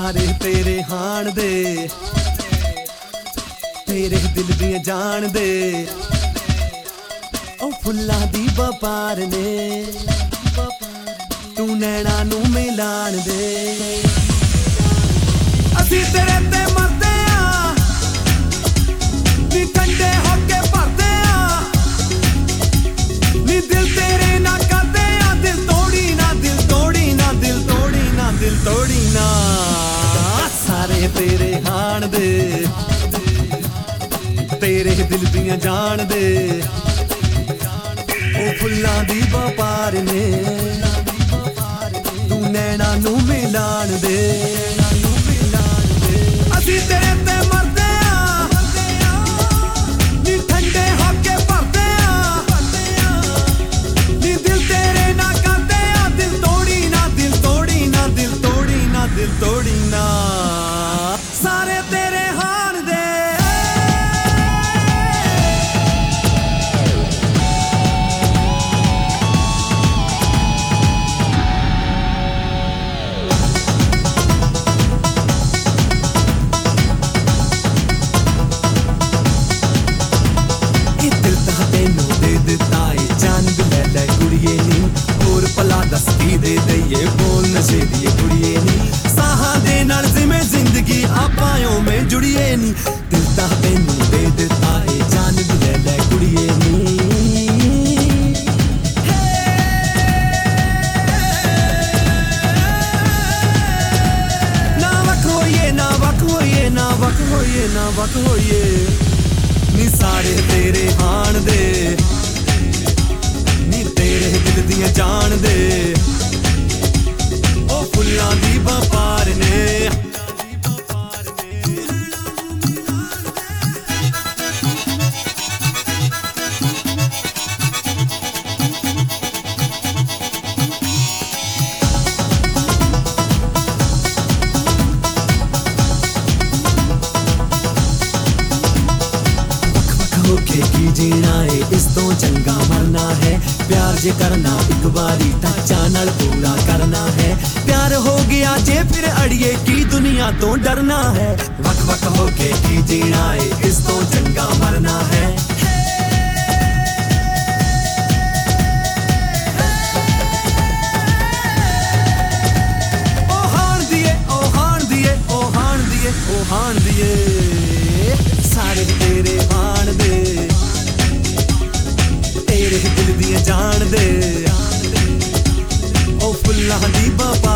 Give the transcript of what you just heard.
ਸਾਰੇ ਤੇਰੇ ਹਾਣ ਦੇ, ਤੇਰੇ ਦਿਲ ਦੀਆਂ ਜਾਣ ਦੇ, ਉਹ ਫੁੱਲਾਂ ਦੀ ਵਪਾਰ ਨੇ, ਤੂੰ ਨੈਣਾ ਨੂੰ ਮਿਲਾਣ ਦੇ। ਅਸੀਂ ਤੇਰੇ ਤੇ ਮਰਦੇ ਆਂ, ਨੀ ਠੰਡੇ ਹੋ ਕੇ ਭਰਦੇ ਆਂ, ਨੀ ਦਿਲ ਤੇਰੇ ਨਾ ਕਰਦੇ ਆਂ, ਦਿਲ ਤੋੜੀ ਨਾ, ਦਿਲ ਤੋੜੀ ਨਾ, ਦਿਲ ਤੋੜੀ ਨਾ, ਦਿਲ ਤੋੜੀ ਨਾ। ਸਾਰੇ ਤੇਰੇ ਹਾਣ ਦੇ, ਤੇਰੇ ਦਿਲ ਦੀਆਂ ਜਾਣ ਦੇ, ਉਹ ਫੁੱਲਾਂ ਦੀ ਵਪਾਰ ਨੇ, ਤੂੰ ਨੈਣਾ ਨੂੰ ਮਿਲਾਣ ਦੇ। ਅਸੀਂ ਤੇਰੇ ਤੇ ਮਰਦੇ ਆਂ, ਨੀ ਠੰਡੇ ਹੋ ਕੇ ਭਰਦੇ ਆਂ, ਨੀ ਦਿਲ ਤੇਰੇ ਨਾ ਕਰਦੇ ਆਂ, ਦਿਲ ਤੋੜੀ ਨਾ, ਦਿਲ ਤੋੜੀ ਨਾ, ਦਿਲ ਤੋੜੀ ਨਾ, ਦਿਲ ਤੋੜੀ ਨਾ। ਸਾਰੇ ਤੇਰੇ ਹਾਣ ਦੇ। ਕੁੜੀਏ ਨੀ ਹੋਰ ਭਲਾ ਦੱਸ ਕੀ ਦੇ ਦਈਏ, ਬੋਲ ਨਸ਼ੇ ਦੀ ਕੁੜੀਏ ਨੀ, ਸਾਹਾਂ ਦੇ ਨਾਲ ਜਿਵੇਂ ਜ਼ਿੰਦਗੀ ਆਪਾਂ ਓਵੇਂ ਜੁੜੀਏ ਨੀ। ਦਿਲ ਤਾਂ ਤੈਨੂੰ ਦੇ ਦਿੱਤਾ ਏ, ਜਾਨ ਵੀ ਲੈ ਲੈ ਕੁੜੀਏ ਨੀ। ਨਾ ਵੱਖ ਹੋਈਏ, ਨਾ ਵੱਖ ਹੋਈਏ, ਨਾ ਵੱਖ ਹੋਈਏ, ਨਾ ਵੱਖ ਹੋਈਏ ਨੀ। ਸਾਰੇ ਤੇਰੇ ਹਾਣ ਦੇ, ਤੇਰੇ ਦਿਲ ਦੀਆਂ ਜਾਣ ਦੇ, ਉਹ ਫੁੱਲਾਂ ਦੀ ਵਪਾਰ ਨੇ। ਹੋਕੇ ਕੀ ਜੀਣਾ ਏ, ਇਸ ਤੋਂ ਚੰਗਾ ਮਰਨਾ ਹੈ। ਪਿਆਰ ਜੇ ਕਰਨਾ ਇੱਕ ਵਾਰੀ ਤਾਂ ਚਾਅ ਨਾਲ ਪੂਰਾ ਕਰਨਾ ਹੈ। ਪਿਆਰ ਹੋ ਗਿਆ ਜੇ ਫਿਰ ਅੜੀਏ ਕੀ ਦੁਨੀਆ ਤੋਂ ਡਰਨਾ ਹੈ। ਵੱਖ ਵੱਖ ਹੋ ਕੇ ਕੀ ਜੀਣਾ ਏ, ਇਸ ਤੋਂ ਚੰਗਾ ਮਰਨਾ ਹੈ। ਉਹ ਹਾਣ ਦੀਏ, ਉਹ ਹਾਣ ਦੀਏ, ਉਹ ਹਾਣ ਦੀਏ, ਉਹ ਹਾਣ ਦੀਏ। ਸਾਰੇ ਤੇਰੇ ਹਾਣ ਦੇ, ਤੇਰੇ ਦਿਲ ਦੀਆਂ ਜਾਣ ਦੇ, ਉਹ ਫੁੱਲਾਂ ਦੀ ਵਪਾਰ